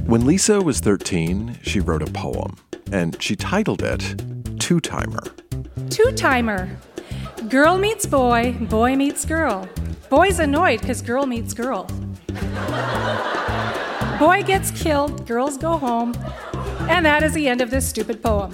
When Lisa was 13, she wrote a poem, and she titled it Two-Timer. Two-timer. Girl meets boy, boy meets girl. Boy's annoyed because girl meets girl. Boy gets killed, girls go home, and that is the end of this stupid poem.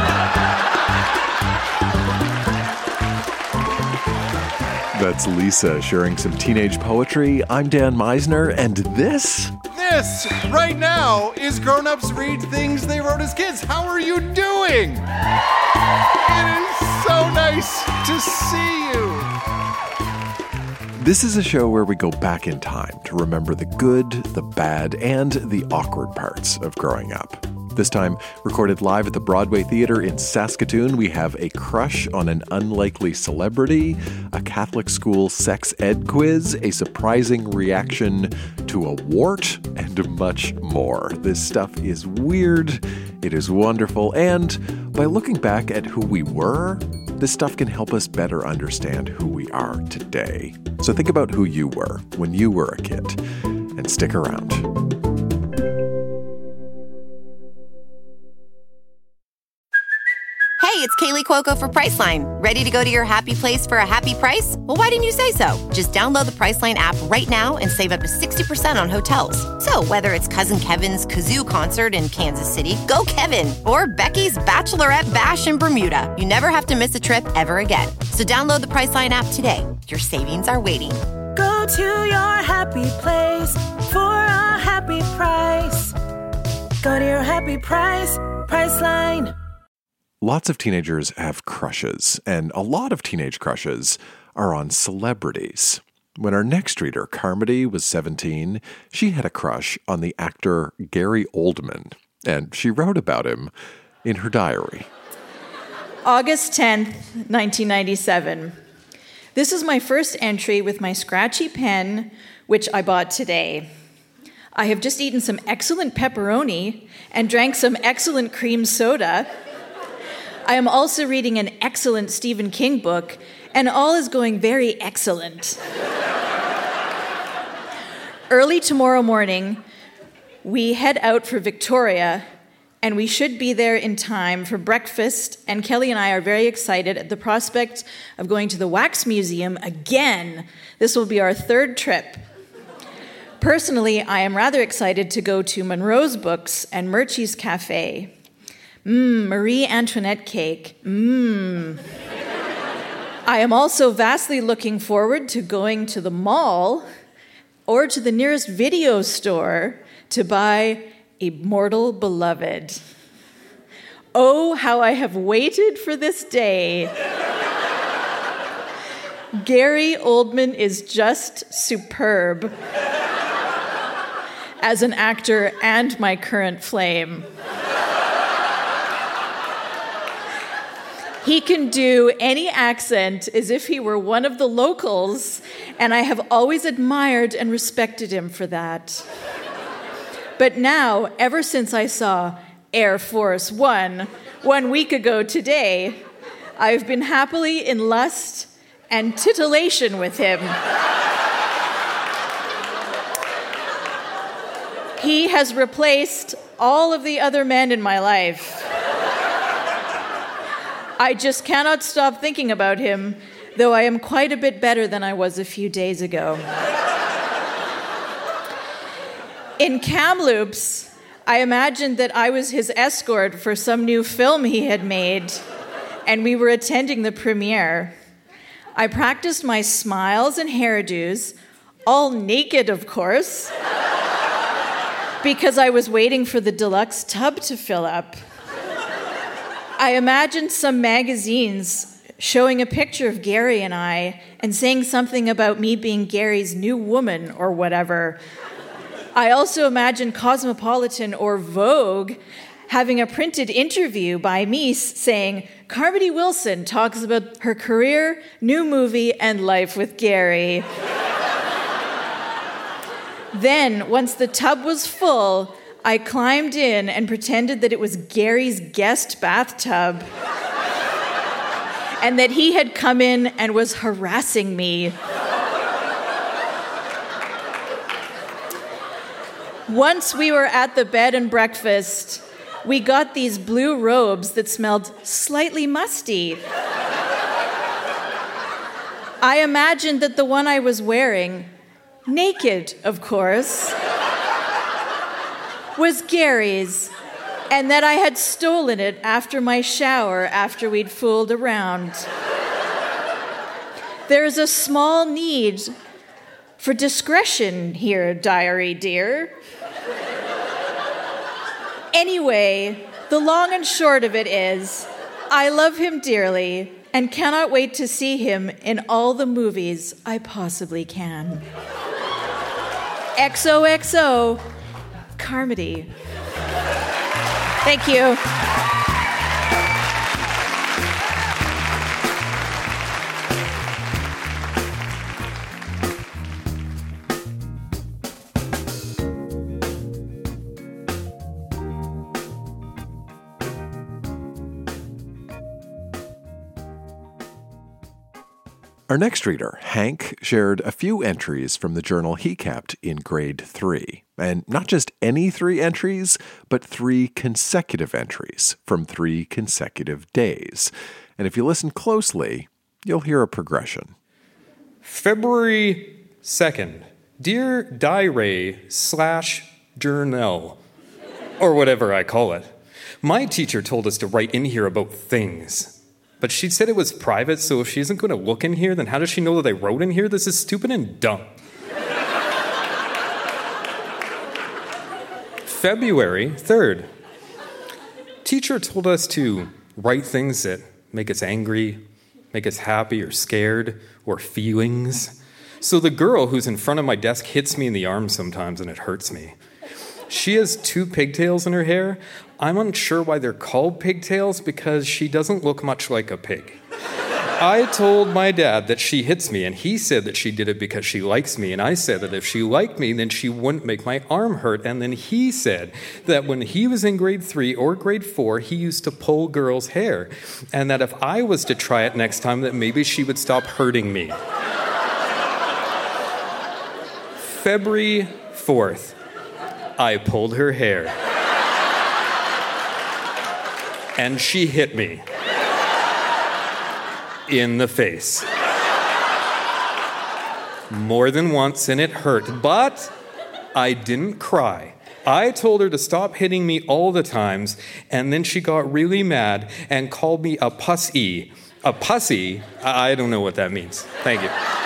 That's Lisa sharing some teenage poetry. I'm Dan Meisner, and this right now is Grown Ups Read Things They Wrote as Kids. How are you doing? It is so nice to see you. This is a show where we go back in time to remember the good, the bad, and the awkward parts of growing up. This time, recorded live at the Broadway Theatre in Saskatoon, we have a crush on an unlikely celebrity, a Catholic school sex ed quiz, a surprising reaction to a wart, and much more. This stuff is weird, it is wonderful, and by looking back at who we were, this stuff can help us better understand who we are today. So think about who you were when you were a kid, and stick around. Hey, it's Kaylee Cuoco for Priceline. Ready to go to your happy place for a happy price? Well, why didn't you say so? Just download the Priceline app right now and save up to 60% on hotels. So whether it's Cousin Kevin's Kazoo Concert in Kansas City, go Kevin, or Becky's Bachelorette Bash in Bermuda, you never have to miss a trip ever again. So download the Priceline app today. Your savings are waiting. Go to your happy place for a happy price. Go to your happy price, Priceline. Lots of teenagers have crushes, and a lot of teenage crushes are on celebrities. When our next reader, Carmody, was 17, she had a crush on the actor Gary Oldman, and she wrote about him in her diary. August 10th, 1997. This is my first entry with my scratchy pen, which I bought today. I have just eaten some excellent pepperoni and drank some excellent cream soda. I am also reading an excellent Stephen King book, and all is going very excellent. Early tomorrow morning, we head out for Victoria, and we should be there in time for breakfast, and Kelly and I are very excited at the prospect of going to the Wax Museum again. This will be our third trip. Personally, I am rather excited to go to Monroe's Books and Murchie's Cafe. Marie Antoinette cake. I am also vastly looking forward to going to the mall or to the nearest video store to buy Immortal Beloved. Oh, how I have waited for this day. Gary Oldman is just superb as an actor and my current flame. He can do any accent as if he were one of the locals, and I have always admired and respected him for that. But now, ever since I saw Air Force One 1 week ago today, I've been happily in lust and titillation with him. He has replaced all of the other men in my life. I just cannot stop thinking about him, though I am quite a bit better than I was a few days ago. In Kamloops, I imagined that I was his escort for some new film he had made, and we were attending the premiere. I practiced my smiles and hairdos, all naked, of course, because I was waiting for the deluxe tub to fill up. I imagined some magazines showing a picture of Gary and I and saying something about me being Gary's new woman or whatever. I also imagined Cosmopolitan or Vogue having a printed interview by me saying, Carmody Wilson talks about her career, new movie, and life with Gary. Then, once the tub was full, I climbed in and pretended that it was Gary's guest bathtub and that he had come in and was harassing me. Once we were at the bed and breakfast, we got these blue robes that smelled slightly musty. I imagined that the one I was wearing, naked, of course, was Gary's, and that I had stolen it after my shower after we'd fooled around. There's a small need for discretion here, diary dear. Anyway, the long and short of it is, I love him dearly and cannot wait to see him in all the movies I possibly can. XOXO, Carmody. Thank you. Our next reader, Hank, shared a few entries from the journal he kept in grade 3. And not just any 3 entries, but 3 consecutive entries from 3 consecutive days. And if you listen closely, you'll hear a progression. February 2nd. Dear Diary/Journal, or whatever I call it. My teacher told us to write in here about things. But she said it was private, so if she isn't going to look in here, then how does she know that I wrote in here? This is stupid and dumb. February 3rd. Teacher told us to write things that make us angry, make us happy or scared, or feelings. So the girl who's in front of my desk hits me in the arm sometimes, and it hurts me. She has 2 pigtails in her hair. I'm unsure why they're called pigtails because she doesn't look much like a pig. I told my dad that she hits me, and he said that she did it because she likes me, and I said that if she liked me, then she wouldn't make my arm hurt, and then he said that when he was in grade 3 or grade 4, he used to pull girls' hair, and that if I was to try it next time, that maybe she would stop hurting me. February 4th. I pulled her hair. And she hit me. In the face. More than once, and it hurt. But I didn't cry. I told her to stop hitting me all the times, and then she got really mad and called me a pussy. A pussy? I don't know what that means. Thank you.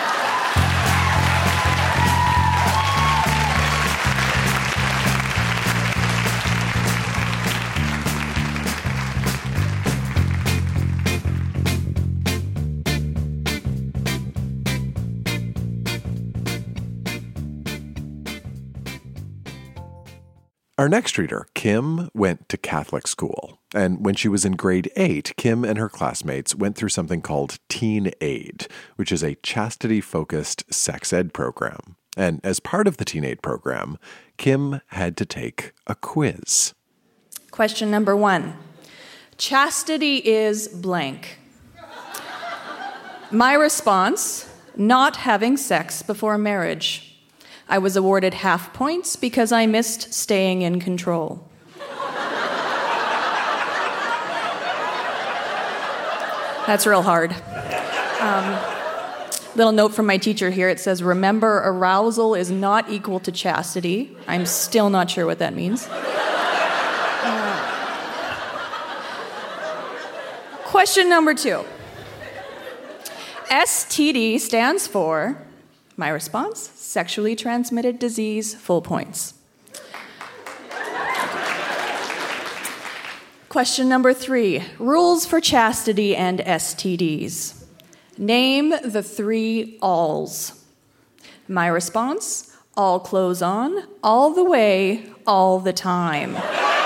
Our next reader, Kim, went to Catholic school. And when she was in grade 8, Kim and her classmates went through something called Teen Aid, which is a chastity-focused sex ed program. And as part of the Teen Aid program, Kim had to take a quiz. Question number 1. Chastity is blank. My response, not having sex before marriage. I was awarded half points because I missed staying in control. That's real hard. Little note from my teacher here. It says, remember, arousal is not equal to chastity. I'm still not sure what that means. Question number 2. STD stands for, my response, sexually transmitted disease, full points. Question number 3, rules for chastity and STDs. Name the 3 alls. My response, all clothes on, all the way, all the time.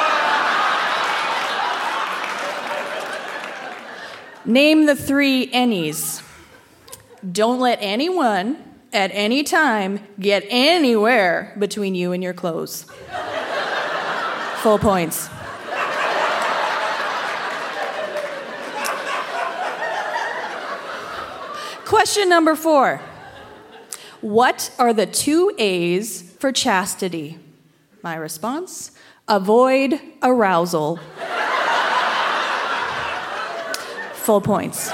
Name the 3 any's. Don't let anyone at any time get anywhere between you and your clothes. Full points. Question number 4. What are the 2 A's for chastity? My response, avoid arousal. Full points.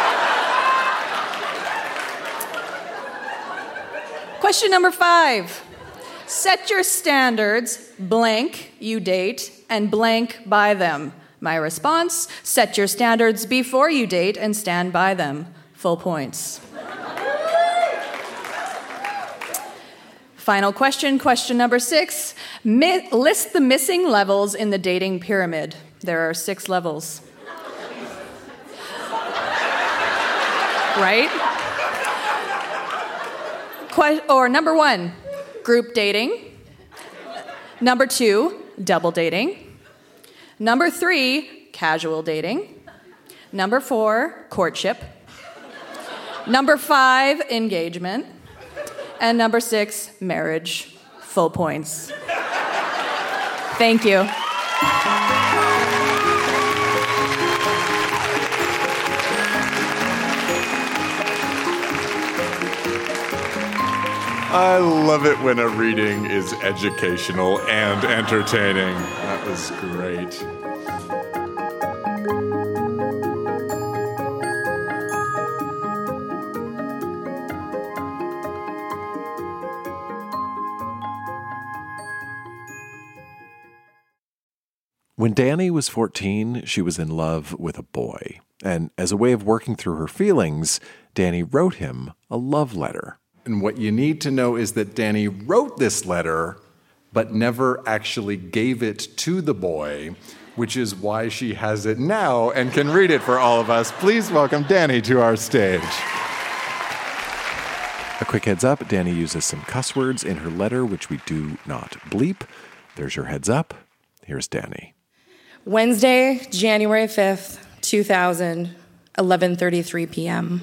Question number 5. Set your standards, blank, you date, and blank by them. My response, set your standards before you date and stand by them. Full points. Final question, question number 6. List the missing levels in the dating pyramid. There are 6 levels. Right? Number 1, group dating. Number 2, double dating. Number 3, casual dating. Number 4, courtship. Number 5, engagement. And number 6, marriage. Full points. Thank you. I love it when a reading is educational and entertaining. That was great. When Danny was 14, she was in love with a boy. And as a way of working through her feelings, Danny wrote him a love letter. And what you need to know is that Danny wrote this letter, but never actually gave it to the boy, which is why she has it now and can read it for all of us. Please welcome Danny to our stage. A quick heads up, Danny uses some cuss words in her letter, which we do not bleep. There's your heads up. Here's Danny. Wednesday, January 5th, 2000, 11:33 p.m.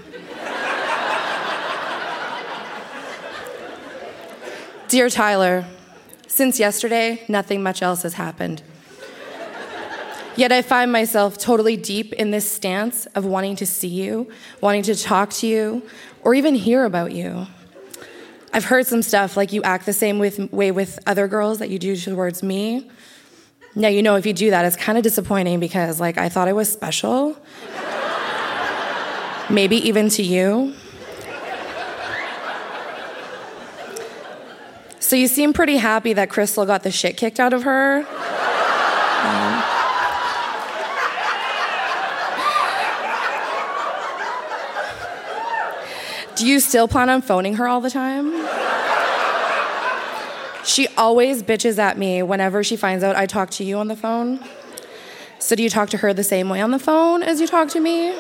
Dear Tyler, since yesterday, nothing much else has happened. Yet I find myself totally deep in this stance of wanting to see you, wanting to talk to you, or even hear about you. I've heard some stuff like you act the same way with other girls that you do towards me. Now, you know, if you do that, it's kind of disappointing because, I thought I was special. Maybe even to you. So you seem pretty happy that Crystal got the shit kicked out of her. Do you still plan on phoning her all the time? She always bitches at me whenever she finds out I talk to you on the phone. So do you talk to her the same way on the phone as you talk to me?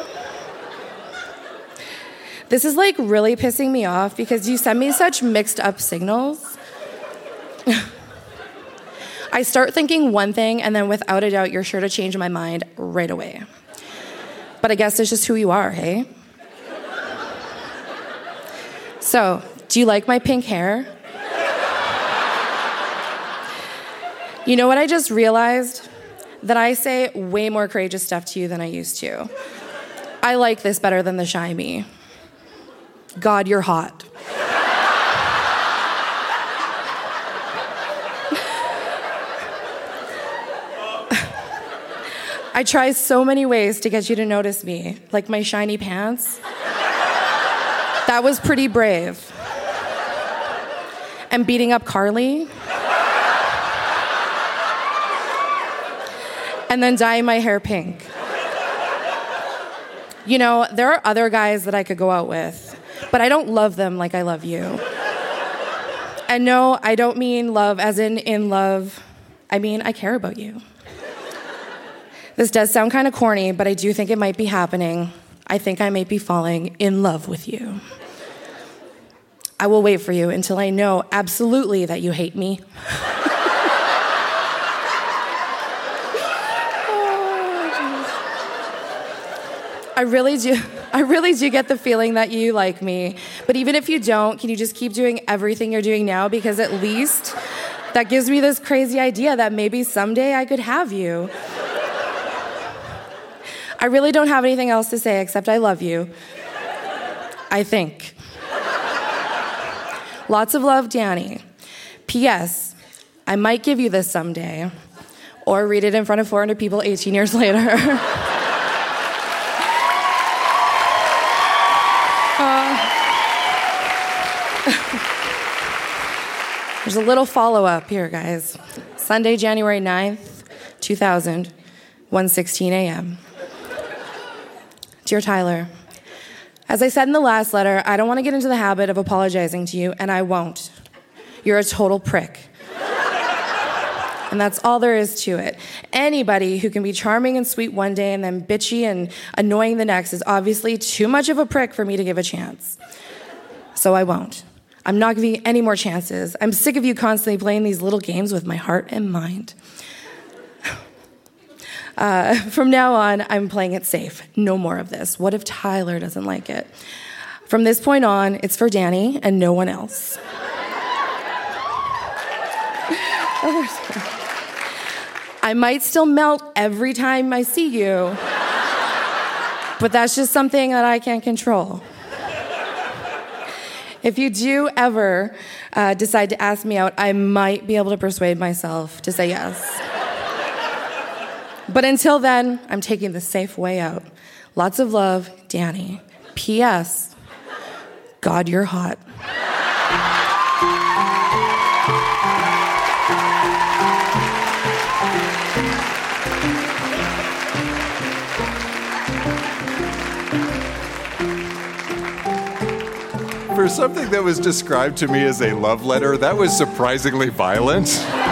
This is really pissing me off because you send me such mixed up signals. I start thinking one thing and then without a doubt you're sure to change my mind right away. But I guess it's just who you are, hey? So, do you like my pink hair? You know what I just realized? That I say way more courageous stuff to you than I used to. I like this better than the shy me. God, you're hot. I try so many ways to get you to notice me, like my shiny pants. That was pretty brave. And beating up Carly. And then dyeing my hair pink. You know, there are other guys that I could go out with, but I don't love them like I love you. And no, I don't mean love as in love. I mean, I care about you. This does sound kind of corny, but I do think it might be happening. I think I might be falling in love with you. I will wait for you until I know absolutely that you hate me. I really do get the feeling that you like me. But even if you don't, can you just keep doing everything you're doing now? Because at least that gives me this crazy idea that maybe someday I could have you. I really don't have anything else to say except I love you. I think. Lots of love, Danny. P.S. I might give you this someday, or read it in front of 400 people 18 years later. There's a little follow-up here, guys. Sunday, January 9th, 2000, 1:16 a.m. Dear Tyler, as I said in the last letter, I don't want to get into the habit of apologizing to you, and I won't. You're a total prick. And that's all there is to it. Anybody who can be charming and sweet one day and then bitchy and annoying the next is obviously too much of a prick for me to give a chance. So I won't. I'm not giving you any more chances. I'm sick of you constantly playing these little games with my heart and mind. From now on, I'm playing it safe. No more of this. What if Tyler doesn't like it? From this point on, it's for Danny and no one else. I might still melt every time I see you, but that's just something that I can't control. If you do ever decide to ask me out, I might be able to persuade myself to say yes. But until then, I'm taking the safe way out. Lots of love, Danny. P.S. God, you're hot. For something that was described to me as a love letter, that was surprisingly violent.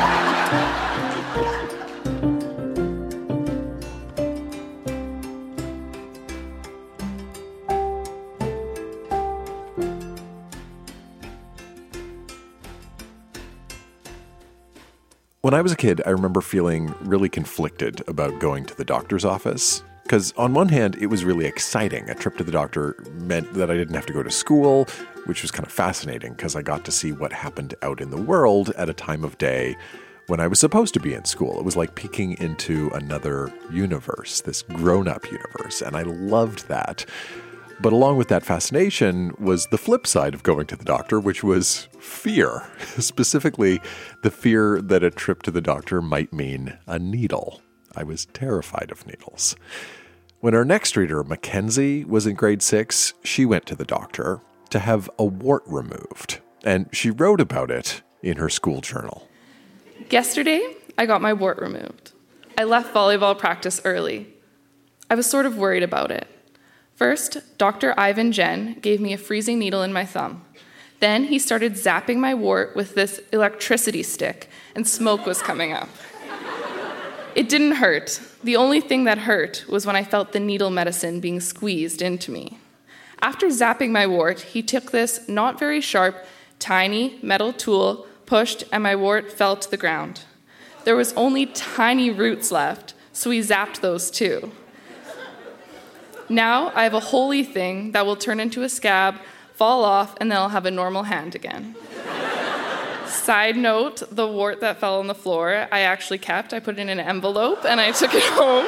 When I was a kid, I remember feeling really conflicted about going to the doctor's office. Because on one hand, it was really exciting. A trip to the doctor meant that I didn't have to go to school, which was kind of fascinating because I got to see what happened out in the world at a time of day when I was supposed to be in school. It was like peeking into another universe, this grown-up universe, and I loved that. But along with that fascination was the flip side of going to the doctor, which was fear. Specifically, the fear that a trip to the doctor might mean a needle. I was terrified of needles. When our next reader, Mackenzie, was in grade 6, she went to the doctor to have a wart removed, and she wrote about it in her school journal. Yesterday, I got my wart removed. I left volleyball practice early. I was sort of worried about it. First, Dr. Ivan Jen gave me a freezing needle in my thumb. Then he started zapping my wart with this electricity stick, and smoke was coming up. It didn't hurt. The only thing that hurt was when I felt the needle medicine being squeezed into me. After zapping my wart, he took this not very sharp, tiny metal tool, pushed, and my wart fell to the ground. There was only tiny roots left, so he zapped those too. Now I have a holy thing that will turn into a scab, fall off, and then I'll have a normal hand again. Side note, the wart that fell on the floor, I actually kept. I put it in an envelope, and I took it home.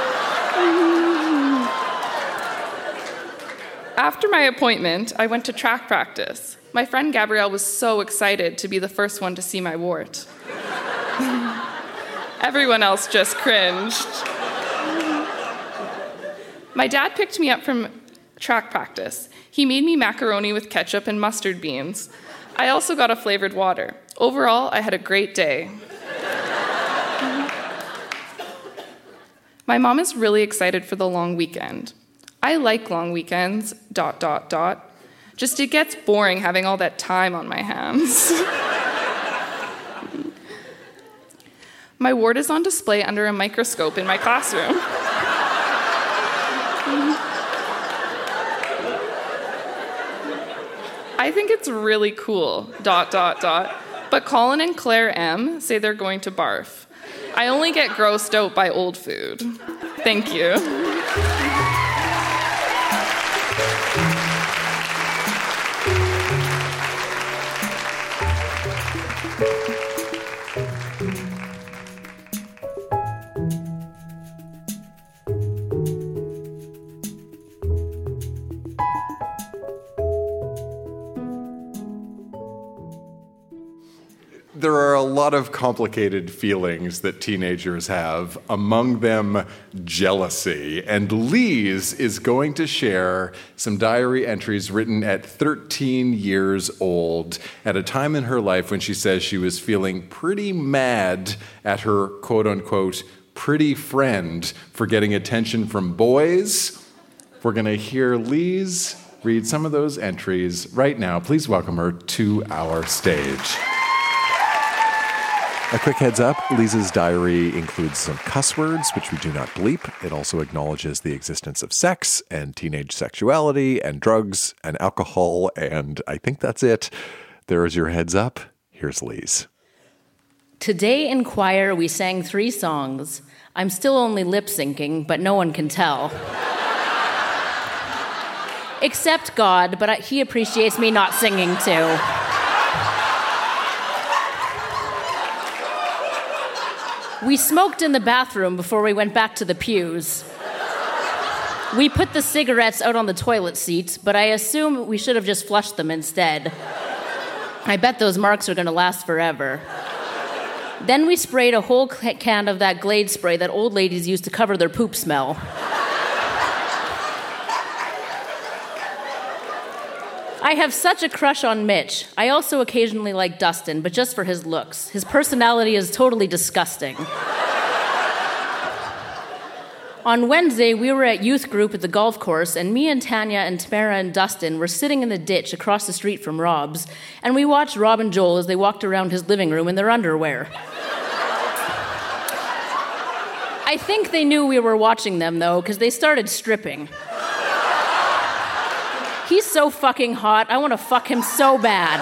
After my appointment, I went to track practice. My friend Gabrielle was so excited to be the first one to see my wart. Everyone else just cringed. My dad picked me up from track practice. He made me macaroni with ketchup and mustard beans. I also got a flavored water. Overall, I had a great day. My mom is really excited for the long weekend. I like long weekends, ... Just it gets boring having all that time on my hands. My wart is on display under a microscope in my classroom. I think it's really cool, ... But Colin and Claire M. say they're going to barf. I only get grossed out by old food. Thank you. There are a lot of complicated feelings that teenagers have, among them jealousy. And Lise is going to share some diary entries written at 13 years old, at a time in her life when she says she was feeling pretty mad at her quote-unquote pretty friend for getting attention from boys. We're going to hear Lise read some of those entries right now. Please welcome her to our stage. A quick heads up, Lisa's diary includes some cuss words, which we do not bleep. It also acknowledges the existence of sex and teenage sexuality and drugs and alcohol, and I think that's it. There is your heads up. Here's Lise. Today in choir, we sang 3 songs. I'm still only lip-syncing, but no one can tell. Except God, but he appreciates me not singing too. We smoked in the bathroom before we went back to the pews. We put the cigarettes out on the toilet seat, but I assume we should have just flushed them instead. I bet those marks are going to last forever. Then we sprayed a whole can of that Glade spray that old ladies use to cover their poop smell. I have such a crush on Mitch. I also occasionally like Dustin, but just for his looks. His personality is totally disgusting. On Wednesday, we were at youth group at the golf course, and me and Tanya and Tamara and Dustin were sitting in the ditch across the street from Rob's, and we watched Rob and Joel as they walked around his living room in their underwear. I think they knew we were watching them, though, because they started stripping. He's so fucking hot. I want to fuck him so bad.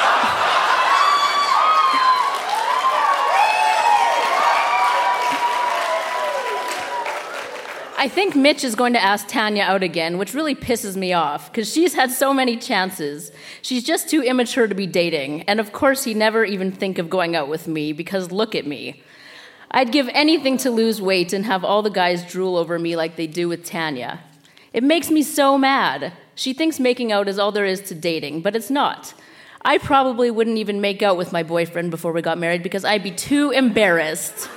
I think Mitch is going to ask Tanya out again, which really pisses me off, because she's had so many chances. She's just too immature to be dating. And of course, he'd never even think of going out with me, because look at me. I'd give anything to lose weight and have all the guys drool over me like they do with Tanya. It makes me so mad. She thinks making out is all there is to dating, but it's not. I probably wouldn't even make out with my boyfriend before we got married because I'd be too embarrassed.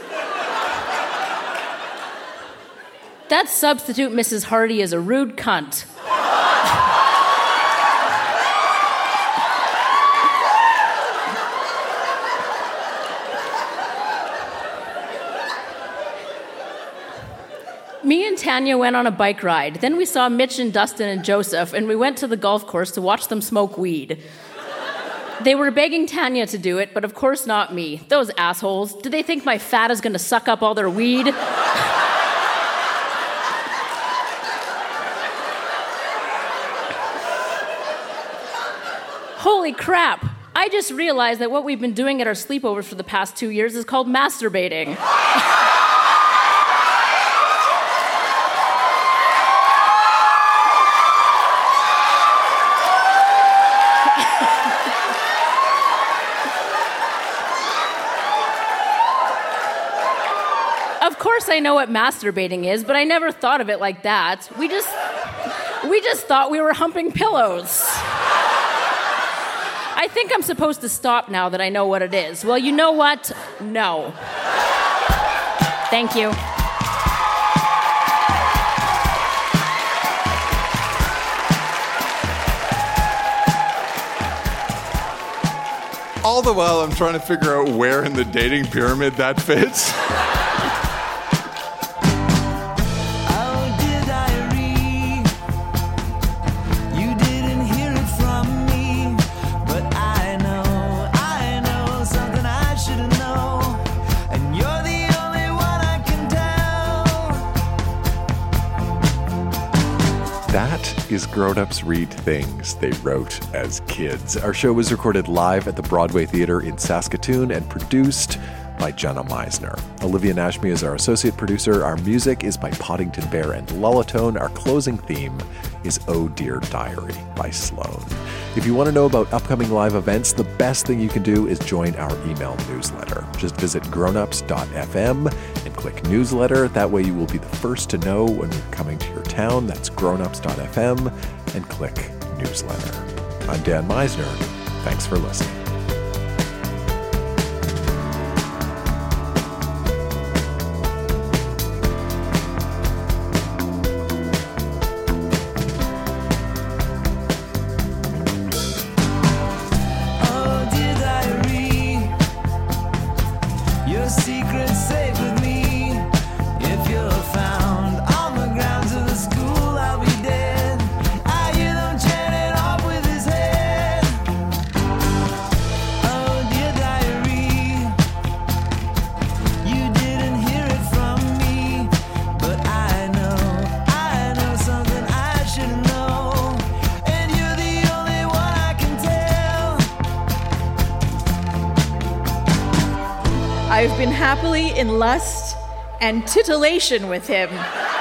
That substitute Mrs. Hardy is a rude cunt. Me and Tanya went on a bike ride. Then we saw Mitch and Dustin and Joseph, and we went to the golf course to watch them smoke weed. They were begging Tanya to do it, but of course not me. Those assholes. Do they think my fat is going to suck up all their weed? Holy crap. I just realized that what we've been doing at our sleepovers for the past 2 years is called masturbating. Of course I know what masturbating is, but I never thought of it like that. We just thought we were humping pillows. I think I'm supposed to stop now that I know what it is. Well, you know what? No. Thank you. All the while, I'm trying to figure out where in the dating pyramid that fits. That is Grown Ups Read Things They Wrote as Kids. Our show was recorded live at the Broadway Theatre in Saskatoon and produced by Jenna Meisner. Olivia Nashmi is our associate producer. Our music is by Poddington Bear and Lullitone. Our closing theme is Oh Dear Diary by Sloan. If you want to know about upcoming live events, the best thing you can do is join our email newsletter. Just visit grownups.fm and click newsletter. That way you will be the first to know when we're coming to your town. That's grownups.fm and click newsletter. I'm Dan Meisner. Thanks for listening. I've been happily in lust and titillation with him.